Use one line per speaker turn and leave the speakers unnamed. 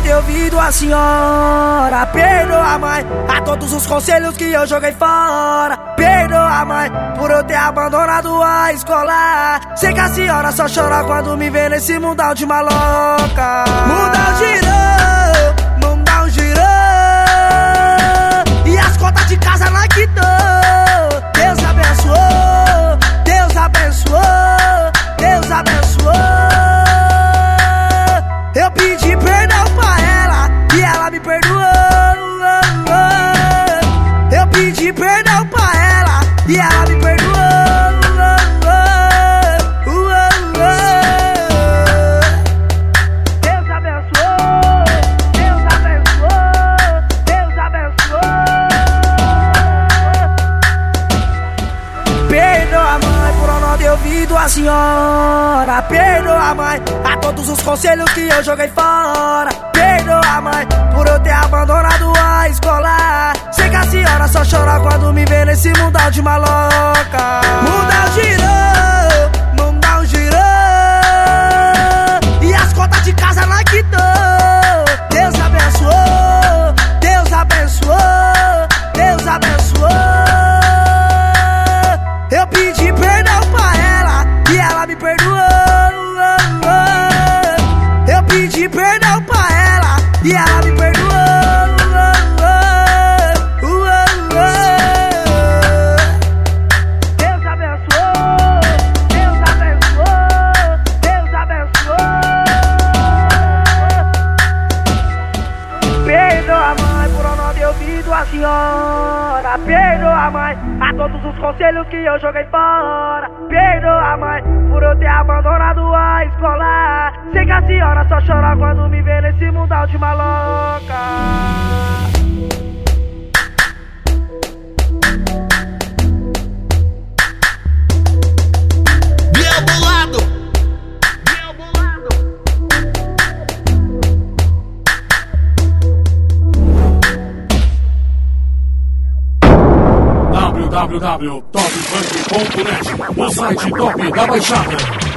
de ouvido a senhora. Perdoa, mãe, a todos os conselhos que eu joguei fora. Perdoa, mãe, por eu ter abandonado a escola. Sei que a senhora só chora quando me vê nesse mundão de maloca. Mundão girou, mundão girou, e as contas de casa não quitou. Deus abençoou, Deus abençoou, Deus abençoou. Eu pedi perdão pra ela e ela me perdoou. Eu pedi perdão pra ela e ela me perdoou. Deus abençoou, Deus abençoou, Deus abençoou. Perdoa, mãe, por eu não ter ouvido a senhora. Perdoa, mãe, a todos os conselhos que eu joguei fora. Perdoa, mãe, por eu ter abandonado a escola. Sei que a senhora só chora quando me vê nesse mundão de maloca. Mundão girou, mundão girou, e as contas de casa não quitou. Deus abençoou, Deus abençoou, Deus abençoou. Eu pedi perdão pra ela e ela me perdoou. Eu pedi perdão pra ela e ela me perdoou. Deus abençoou, Deus abençoou, Deus abençoou. Perdoa, mãe, por eu não ter ouvido a senhora. Perdoa, mãe, a todos os conselhos que eu joguei fora. Perdoa, mãe, por eu ter abandonado a escola. Sei que a senhora só chora quando me vê nesse mundão de maloca.
Biel bolado, Biel bolado.
www.topfunk.net, o site top da Baixada.